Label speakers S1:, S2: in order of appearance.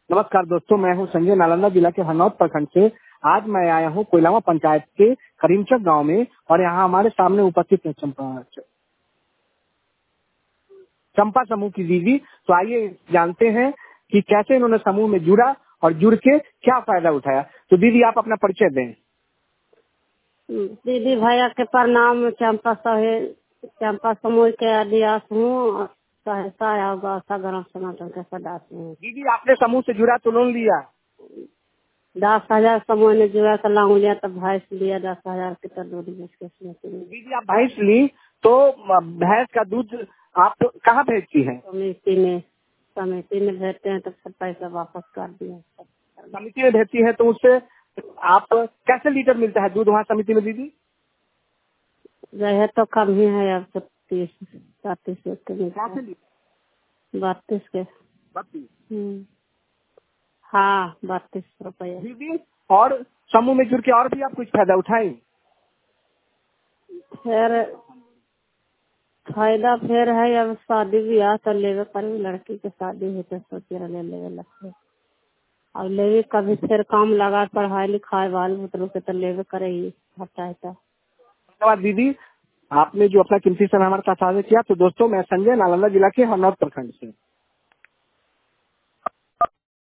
S1: नमस्कार दोस्तों, मैं हूं संजय, नालंदा जिला के हरनौत प्रखंड से। आज मैं आया हूं कोइलावा पंचायत के करीमचक गांव में और यहां हमारे सामने उपस्थित है चंपा समूह की दीदी। तो आइए जानते हैं कि कैसे इन्होंने समूह में जुड़ा और जुड़ के क्या फायदा उठाया। तो दीदी आप अपना परिचय दें।
S2: दीदी भैया के प्रणाम। चंपा समूह के अध्यक्ष हूँ, सहायता गौसा ग्राम संगठन के सदस्य हूँ।
S1: दीदी आपने समूह से जुड़ा तो लोन लिया?
S2: 10,000 समूह ने जुड़ा तो लोन लिया, तो भैंस लिया 10,000 के, तो दूध बेच के।
S1: दीदी आप भैंस ली तो भैंस का दूध आप कहाँ भेजती हैं?
S2: समिति में भेजते हैं, तो सब पैसा वापस कर दिया।
S1: समिति में भेजती है तो उससे आप कैसे लीटर मिलता है दूध वहाँ समिति में दीदी?
S2: रहे तो कम ही है, अब तो 30-32 के मिलता है। 32 के।
S1: 32?
S2: हाँ, 32 रुपये
S1: दीदी और समूह में जुड़ के और भी आप कुछ फायदा उठाए?
S2: फिर फायदा फिर है, अब शादी ब्याह तो लेवे पर लड़की के शादी है तो सोचे ले लेवे लगते। अब लेवे कभी फिर काम लगा पढ़ाई लिखाई बाल बुतरू के, तो लेवे करे ही हफ्ता है।
S1: धन्यवाद दीदी, आपने जो अपना कीमती समय हमारे साथ साझा किया। तो दोस्तों, मैं संजय, नालंदा जिला के हरनौत प्रखंड से।